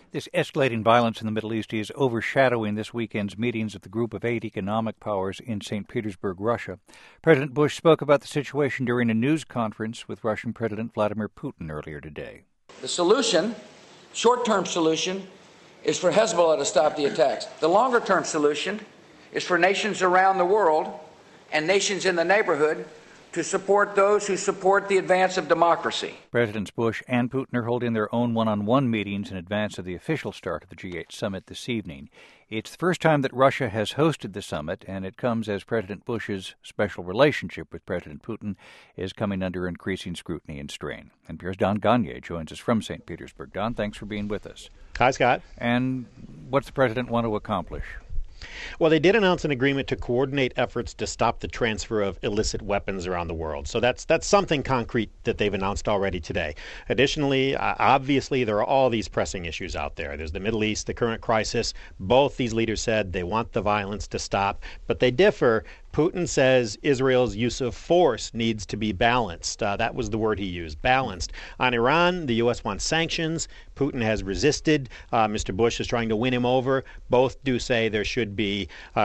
This escalating violence in the Middle East is overshadowing this weekend's meetings of the Group of 8 economic powers in St. Petersburg, Russia. President Bush spoke about the situation during a news conference with Russian President Vladimir Putin earlier today. The solution, short-term solution, is for Hezbollah to stop the attacks. The longer-term solution is for nations around the world and nations in the neighborhood to support those who support the advance of democracy. Presidents Bush and Putin are holding their own one-on-one meetings in advance of the official start of the G8 summit this evening. It's the first time that Russia has hosted the summit, and it comes as President Bush's special relationship with President Putin is coming under increasing scrutiny and strain. NPR's Don Gagné joins us from St. Petersburg. Don, thanks for being with us. Hi, Scott. And what's the president want to accomplish? Well, they did announce an agreement to coordinate efforts to stop the transfer of illicit weapons around the world. So that's something concrete that they've announced already today. Additionally, obviously, there are all these pressing issues out there. There's the Middle East, the current crisis. Both these leaders said they want the violence to stop, but they differ. Putin says Israel's use of force needs to be balanced. That was the word he used, balanced. On Iran, the U.S. wants sanctions. Putin has resisted. Mr. Bush is trying to win him over. Both do say there should be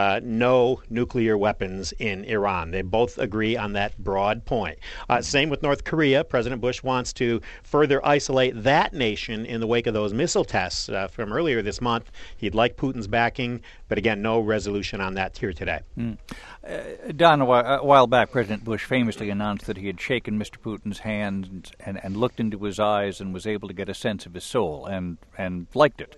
no nuclear weapons in Iran. They both agree on that broad point. Same with North Korea. President Bush wants to further isolate that nation in the wake of those missile tests from earlier this month. He'd like Putin's backing, but again, no resolution on that here today. Don, a while back, President Bush famously announced that he had shaken Mr. Putin's hand and looked into his eyes and was able to get a sense of his soul and liked it.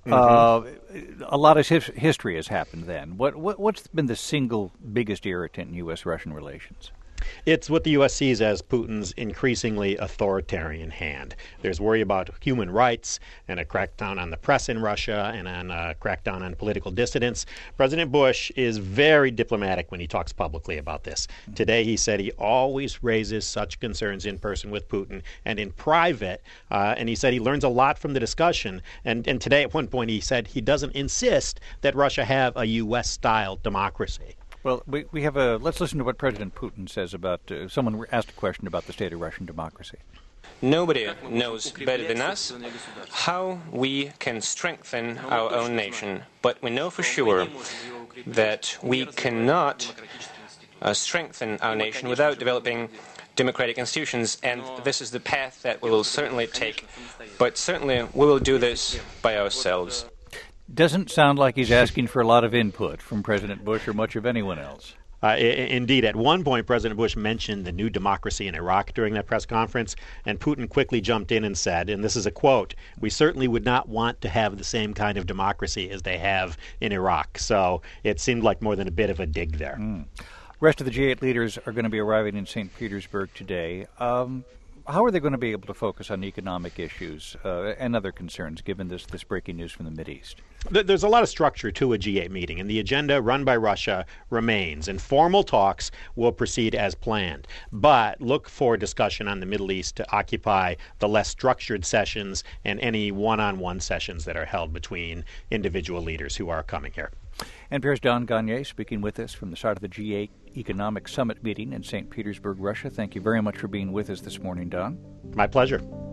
Mm-hmm. A lot of history has happened then. What's been the single biggest irritant in U.S.-Russian relations? It's what the U.S. sees as Putin's increasingly authoritarian hand. There's worry about human rights and a crackdown on the press in Russia and on a crackdown on political dissidents. President Bush is very diplomatic when he talks publicly about this. Today he said he always raises such concerns in person with Putin and in private, and he said he learns a lot from the discussion. And today at one point he said he doesn't insist that Russia have a U.S.-style democracy. Well, we have let's listen to what President Putin says about, someone asked a question about the state of Russian democracy. Nobody knows better than us how we can strengthen our own nation, but we know for sure that we cannot strengthen our nation without developing democratic institutions, and this is the path that we will certainly take, but certainly we will do this by ourselves. Doesn't sound like he's asking for a lot of input from President Bush or much of anyone else. Indeed. At one point, President Bush mentioned the new democracy in Iraq during that press conference, and Putin quickly jumped in and said, and this is a quote, "We certainly would not want to have the same kind of democracy as they have in Iraq." So it seemed like more than a bit of a dig there. Rest of the G8 leaders are going to be arriving in St. Petersburg today. How are they going to be able to focus on economic issues and other concerns, given this breaking news from the Mideast? There's a lot of structure to a G8 meeting, and the agenda run by Russia remains, and formal talks will proceed as planned. But look for discussion on the Middle East to occupy the less structured sessions and any one-on-one sessions that are held between individual leaders who are coming here. NPR's Don Gagné speaking with us from the start of the G8 Economic Summit meeting in St. Petersburg, Russia. Thank you very much for being with us this morning, Don. My pleasure.